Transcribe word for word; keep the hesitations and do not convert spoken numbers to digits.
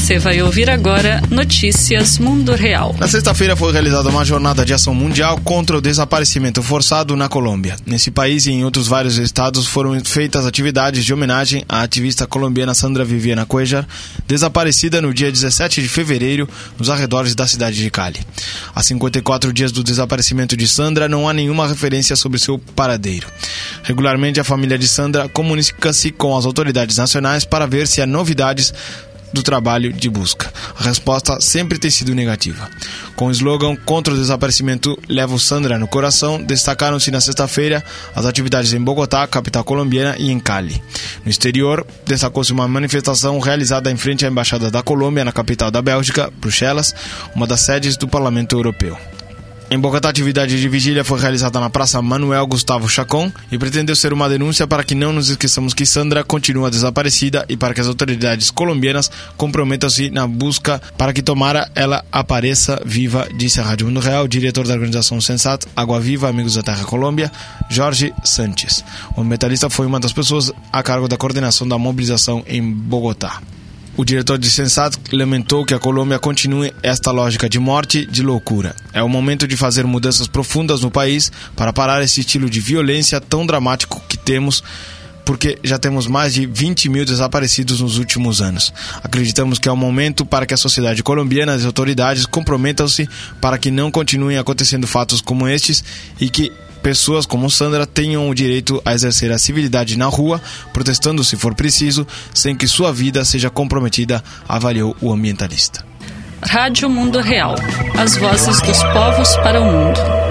Você vai ouvir agora Notícias Mundo Real. Na sexta-feira foi realizada uma jornada de ação mundial contra o desaparecimento forçado na Colômbia. Nesse país e em outros vários estados foram feitas atividades de homenagem à ativista colombiana Sandra Viviana Cuellar, desaparecida no dia dezessete de fevereiro nos arredores da cidade de Cali. Há cinquenta e quatro dias do desaparecimento de Sandra, não há nenhuma referência sobre seu paradeiro. Regularmente, a família de Sandra comunica-se com as autoridades nacionais para ver se há novidades do trabalho de busca. A resposta sempre tem sido negativa. Com o slogan contra o desaparecimento Levo Sandra no coração, destacaram-se na sexta-feira as atividades em Bogotá, capital colombiana, e em Cali. No exterior, destacou-se uma manifestação realizada em frente à Embaixada da Colômbia, na capital da Bélgica, Bruxelas, uma das sedes do Parlamento Europeu. Em Bogotá, a atividade de vigília foi realizada na Praça Manuel Gustavo Chacón e pretendeu ser uma denúncia para que não nos esqueçamos que Sandra continua desaparecida e para que as autoridades colombianas comprometam-se na busca para que tomara ela apareça viva, disse a Rádio Mundo Real, diretor da organização Sensat, Água Viva, Amigos da Terra Colômbia, Jorge Sanches. O ambientalista foi uma das pessoas a cargo da coordenação da mobilização em Bogotá. O diretor de Sensat lamentou que a Colômbia continue esta lógica de morte, de loucura. É o momento de fazer mudanças profundas no país para parar esse estilo de violência tão dramático que temos, porque já temos mais de vinte mil desaparecidos nos últimos anos. Acreditamos que é o momento para que a sociedade colombiana e as autoridades comprometam-se para que não continuem acontecendo fatos como estes e que pessoas como Sandra tenham o direito a exercer a civilidade na rua, protestando se for preciso, sem que sua vida seja comprometida, avaliou o ambientalista. Rádio Mundo Real. As vozes dos povos para o mundo.